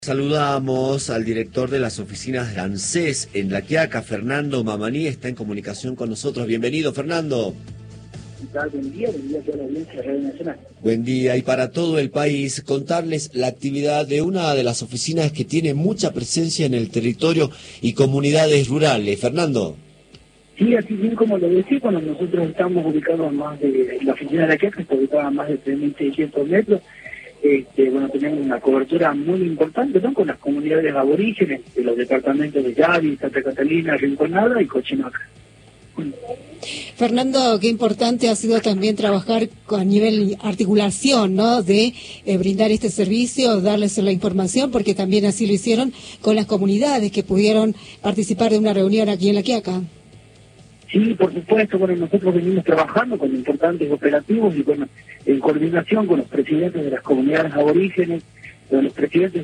Saludamos al director de las oficinas de ANSES en La Quiaca, Fernando Mamaní, está en comunicación con nosotros. Bienvenido, Fernando. ¿Qué tal? Buen día a toda la audiencia de Radio Nacional. Buen día, y para todo el país, contarles la actividad de una de las oficinas que tiene mucha presencia en el territorio y comunidades rurales. Fernando. Sí, así bien como lo decía, cuando nosotros estamos ubicados a más de la oficina de La Quiaca, está ubicada a más de 3.600 metros. Tenemos una cobertura muy importante, ¿no?, con las comunidades aborígenes de los departamentos de Yavi, Santa Catalina, Rinconada y Cochinoca. Fernando, qué importante ha sido también trabajar a nivel articulación, ¿no?, de brindar este servicio, darles la información, porque también así lo hicieron con las comunidades que pudieron participar de una reunión aquí en La Quiaca. Sí, por supuesto, nosotros venimos trabajando con importantes operativos y en coordinación con los presidentes de las comunidades aborígenes, con los presidentes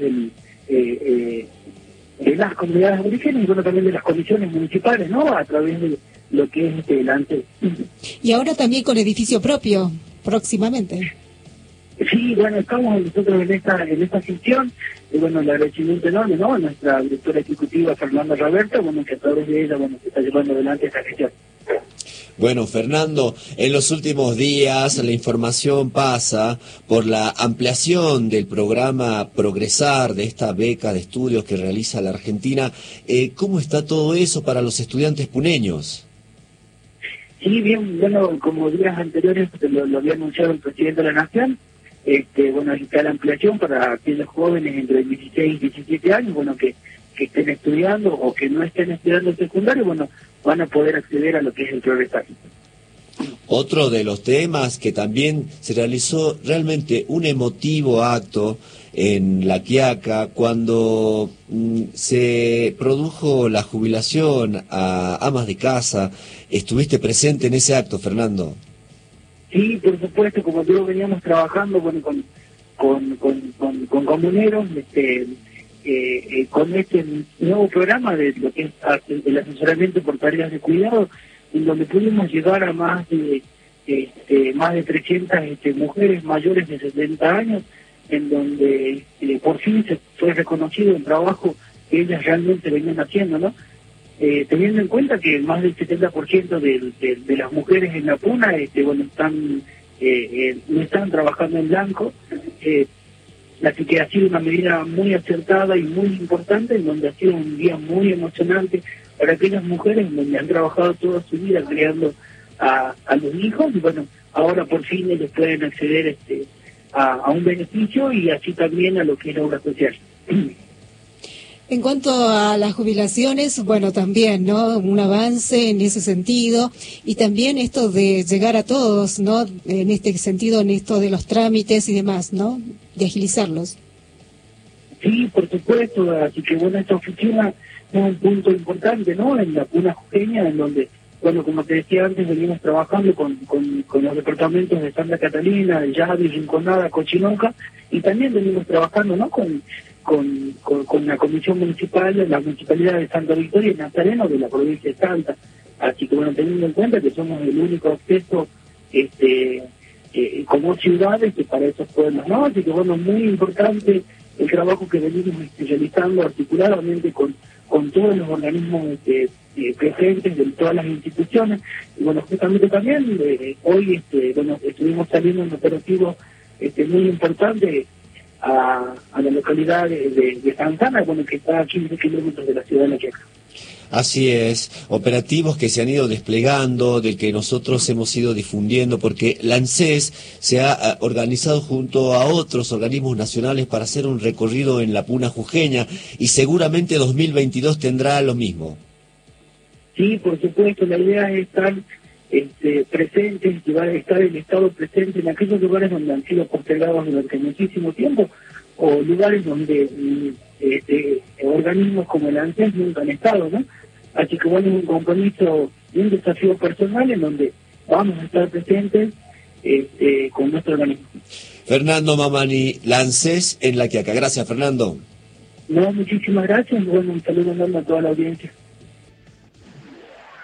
de las comunidades aborígenes y también de las comisiones municipales, ¿no?, a través de lo que es el ANSES. Y ahora también con edificio propio, próximamente. Sí, estamos nosotros en esta gestión, y el agradecimiento enorme, ¿no?, a nuestra directora ejecutiva Fernanda Roberta, que a través de ella, se está llevando adelante esta gestión. Bueno, Fernando, en los últimos días la información pasa por la ampliación del programa Progresar, de esta beca de estudios que realiza la Argentina. ¿Cómo está todo eso para los estudiantes puneños? Sí, bien, como días anteriores lo había anunciado el presidente de la Nación. Está la ampliación para aquellos jóvenes entre 16 y 17 años, que estén estudiando o que no estén estudiando el secundario, van a poder acceder a lo que es el Progresar. Otro de los temas que también se realizó realmente un emotivo acto en La Quiaca cuando se produjo la jubilación a amas de casa. ¿Estuviste presente en ese acto, Fernando? Sí, por supuesto, como todos veníamos trabajando con comuneros, con este nuevo programa de lo que es el asesoramiento por tareas de cuidado, en donde pudimos llegar a más de 300 mujeres mayores de 70 años, en donde por fin se fue reconocido el trabajo que ellas realmente venían haciendo, ¿no? Teniendo en cuenta que más del 70% de las mujeres en la Puna no están trabajando en blanco, así que ha sido una medida muy acertada y muy importante, en donde ha sido un día muy emocionante para aquellas mujeres donde han trabajado toda su vida creando a los hijos, y ahora por fin ellos pueden acceder a un beneficio y así también a lo que es la obra social. En cuanto a las jubilaciones, también, ¿no?, un avance en ese sentido, y también esto de llegar a todos, ¿no?, en este sentido, en esto de los trámites y demás, ¿no?, de agilizarlos. Sí, por supuesto, así que esta oficina es un punto importante, ¿no?, en la Puna Jujeña, en donde, como te decía antes, venimos trabajando con los departamentos de Santa Catalina, de Yavi, Rinconada, Cochinoca, y también venimos trabajando, ¿no?, con la comisión municipal, la municipalidad de Santa Victoria y Nazareno de la provincia de Salta. Así que teniendo en cuenta que somos el único acceso como ciudades para esos pueblos, ¿no? Así que muy importante el trabajo que venimos realizando articuladamente con todos los organismos presentes de todas las instituciones. Y justamente también hoy estuvimos saliendo en un operativo muy importante a la localidad de Santana, que está a 15 kilómetros de la ciudad de La Quiaca. Así es, operativos que se han ido desplegando, del que nosotros hemos ido difundiendo, porque la ANSES se ha organizado junto a otros organismos nacionales para hacer un recorrido en la Puna Jujeña, y seguramente 2022 tendrá lo mismo. Sí, por supuesto, la idea es estar presentes, llevar a estar el Estado presente en aquellos lugares donde han sido postergados durante muchísimo tiempo, o lugares donde organismos como el ANSES nunca han estado, ¿no? Así que es un compromiso y un desafío personal en donde vamos a estar presentes con nuestro organismo. Fernando Mamaní, la ANSES en La Quiaca. Gracias, Fernando. No, muchísimas gracias y un saludo enorme a toda la audiencia.